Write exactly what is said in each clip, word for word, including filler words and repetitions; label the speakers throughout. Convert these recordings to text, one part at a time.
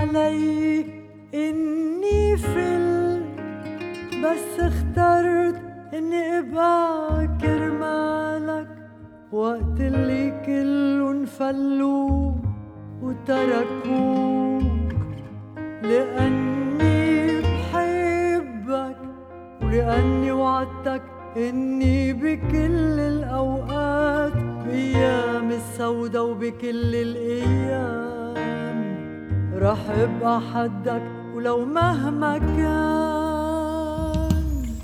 Speaker 1: علي إني فل، بس اخترت إني أبقى كرمالك وقت اللي كلن فلوا وتركوك. لأني بحبك ولأني وعدتك إني بكل الأوقات، بأيام السودا وبكل الأيام رح أبقى حدك ولو مهما كان.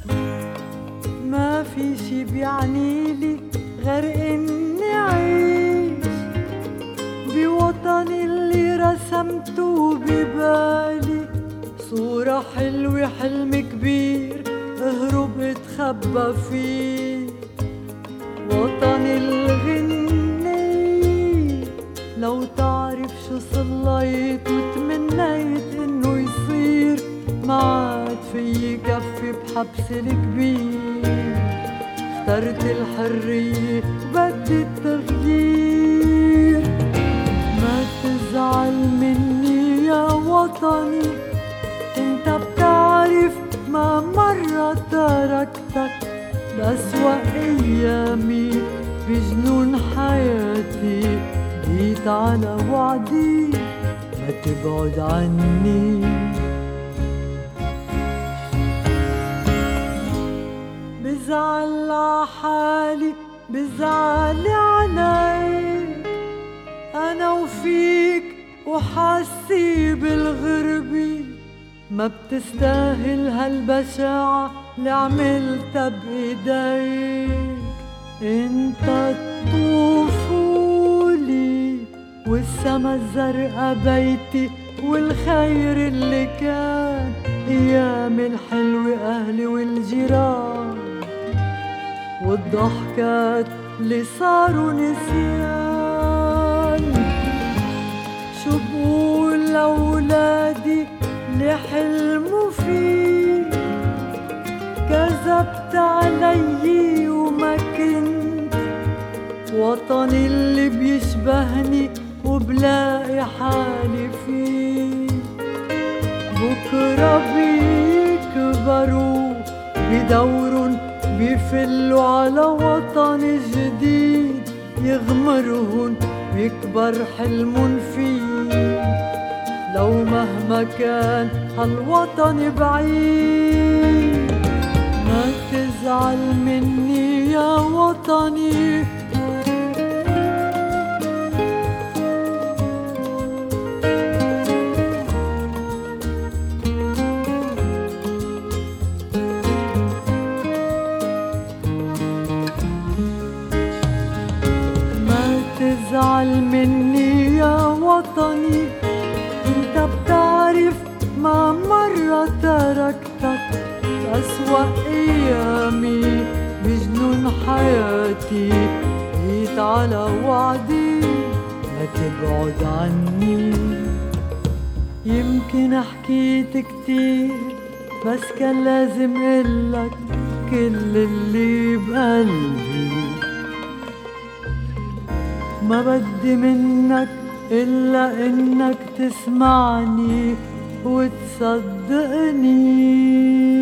Speaker 1: ما في شي بيعنيلي غير إني أعيش بوطني اللي رسمته ببالي، صورة حلوة حلم كبير اهرب اتخبى فيه. وطني الغني لو تعرف شو صليت وتمنيت انه يصير، ما عاد في كفي بحبس الكبير. اخترت الحرية بدي التغيير. ما تزعل مني يا وطني، انت بتعرف ما مرة تركتك بأسوأ أيامي بجنون حياتي. جيت على وعدي ما تبعد عني. بزعل عحالي بزعل عليك، أنا وفيك وحاسي بالغربة. ما بتستاهل هالبشاعة اللي عملتها بإيديك. انت الطفولي والسما الزرقا بيتي والخير اللي كان، ايام الحلوة اهلي والجيران والضحكات اللي صاروا نسيان. شو بقول لأولادي اللي حلموا فيه؟ كذبت علي وما كنت وطني اللي بيشبهني وبلاقي حالي فيه. بكرة بيكبروا بدورن بيفلوا على وطن جديد يغمرهن ويكبر حلمن فيه. لو مهما كان هالوطن بعيد، ما تزعل مني يا وطني. ما تزعل مني يا وطني، انت بتعرف ما مرة تركتك أسوأ أيامي بجنون حياتي. جيت على وعدي ما تبعد عني. يمكن حكيت كتير بس كان لازم قلك كل اللي بقلبي. ما بدي منك إلا إنك تسمعني وتصدقني.